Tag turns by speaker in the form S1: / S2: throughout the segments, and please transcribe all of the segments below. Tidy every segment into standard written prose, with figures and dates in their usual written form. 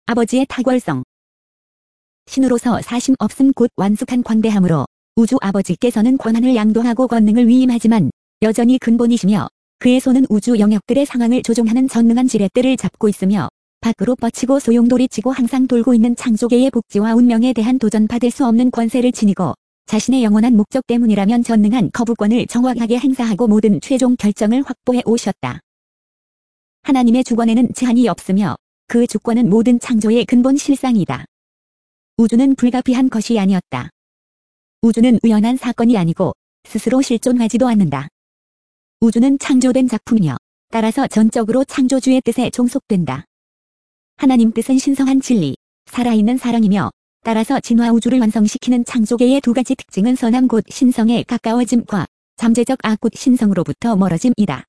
S1: 아버지의 탁월성. 신으로서 사심 없음 곧 완숙한 광대함으로 우주 아버지께서는 권한을 양도하고 권능을 위임하지만 여전히 근본이시며 그의 손은 우주 영역들의 상황을 조종하는 전능한 지렛대를 잡고 있으며 밖으로 뻗치고 소용돌이치고 항상 돌고 있는 창조계의 복지와 운명에 대한 도전받을 수 없는 권세를 지니고 자신의 영원한 목적 때문이라면 전능한 거부권을 정확하게 행사하고 모든 최종 결정을 확보해 오셨다. 하나님의 주권에는 제한이 없으며 그 주권은 모든 창조의 근본 실상이다. 우주는 불가피한 것이 아니었다. 우주는 우연한 사건이 아니고 스스로 실존하지도 않는다. 우주는 창조된 작품이며 따라서 전적으로 창조주의 뜻에 종속된다. 하나님 뜻은 신성한 진리, 살아있는 사랑이며 따라서 진화 우주를 완성시키는 창조계의 두 가지 특징은 선함 곧 신성에 가까워짐과 잠재적 악 곧 신성으로부터 멀어짐이다.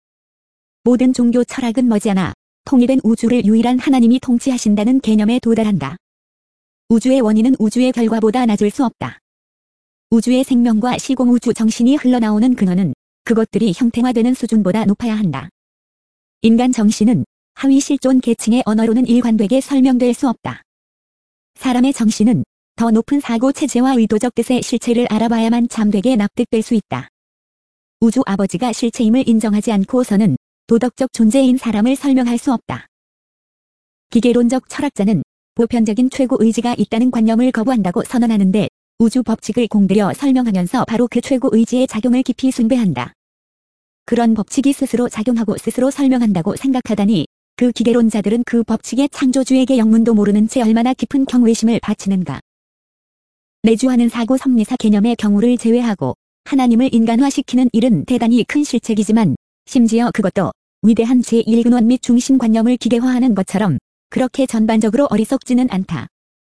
S1: 모든 종교 철학은 머지않아 통일된 우주를 유일한 하나님이 통치하신다는 개념에 도달한다. 우주의 원인은 우주의 결과보다 낮을 수 없다. 우주의 생명과 시공우주 정신이 흘러나오는 근원은 그것들이 형태화되는 수준보다 높아야 한다. 인간 정신은 하위 실존 계층의 언어로는 일관되게 설명될 수 없다. 사람의 정신은 더 높은 사고 체제와 의도적 뜻의 실체를 알아봐야만 참되게 납득될 수 있다. 우주 아버지가 실체임을 인정하지 않고서는 도덕적 존재인 사람을 설명할 수 없다. 기계론적 철학자는 보편적인 최고 의지가 있다는 관념을 거부한다고 선언하는데 우주 법칙을 공들여 설명하면서 바로 그 최고 의지의 작용을 깊이 숭배한다. 그런 법칙이 스스로 작용하고 스스로 설명한다고 생각하다니 그 기계론자들은 그 법칙의 창조주에게 영문도 모르는 채 얼마나 깊은 경외심을 바치는가. 내주하는 사고 섭리사 개념의 경우를 제외하고 하나님을 인간화시키는 일은 대단히 큰 실책이지만 심지어 그것도 위대한 제1근원 및 중심관념을 기계화하는 것처럼 그렇게 전반적으로 어리석지는 않다.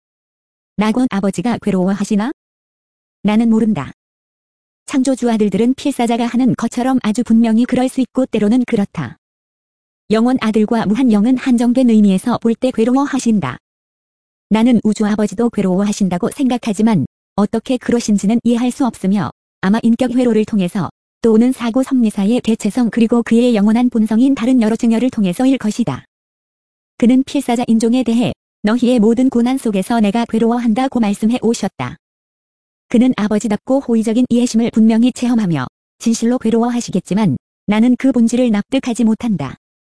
S1: 낙원 아버지가 괴로워하시나? 나는 모른다. 창조주 아들들은 필사자가 하는 것처럼 아주 분명히 그럴 수 있고 때로는 그렇다. 영원 아들과 무한 영은 한정된 의미에서 볼 때 괴로워하신다. 나는 우주 아버지도 괴로워하신다고 생각하지만 어떻게 그러신지는 이해할 수 없으며 아마 인격 회로를 통해서 또는 사고 섭리사의 대체성 그리고 그의 영원한 본성인 다른 여러 증여를 통해서일 것이다. 그는 필사자 인종에 대해 너희의 모든 고난 속에서 내가 괴로워한다고 말씀해 오셨다. 그는 아버지답고 호의적인 이해심을 분명히 체험하며 진실로 괴로워하시겠지만 나는 그 본질을 납득하지 못한다.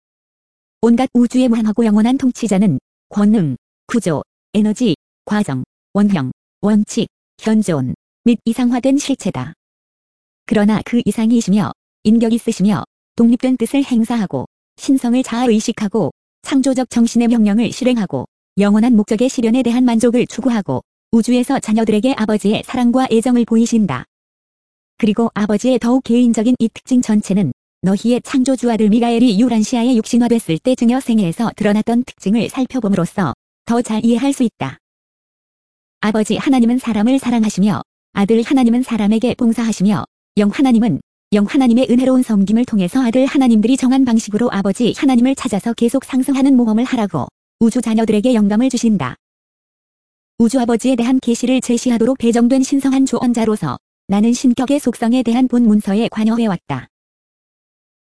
S1: 온갖 우주의 무한하고 영원한 통치자는 권능, 구조, 에너지, 과정, 원형, 원칙, 현존 및 이상화된 실체다. 그러나 그 이상이시며 인격 있으시며 독립된 뜻을 행사하고 신성을 자아의식하고 창조적 정신의 명령을 실행하고 영원한 목적의 실현에 대한 만족을 추구하고 우주에서 자녀들에게 아버지의 사랑과 애정을 보이신다. 그리고 아버지의 더욱 개인적인 이 특징 전체는 너희의 창조주 아들 미가엘이 유란시아에 육신화됐을 때 증여 생애에서 드러났던 특징을 살펴봄으로써 더 잘 이해할 수 있다. 아버지 하나님은 사람을 사랑하시며 아들 하나님은 사람에게 봉사하시며 영 하나님은 영 하나님의 은혜로운 섬김을 통해서 아들 하나님들이 정한 방식으로 아버지 하나님을 찾아서 계속 상승하는 모험을 하라고 우주 자녀들에게 영감을 주신다. 우주 아버지에 대한 계시를 제시하도록 배정된 신성한 조언자로서 나는 신격의 속성에 대한 본 문서에 관여해왔다.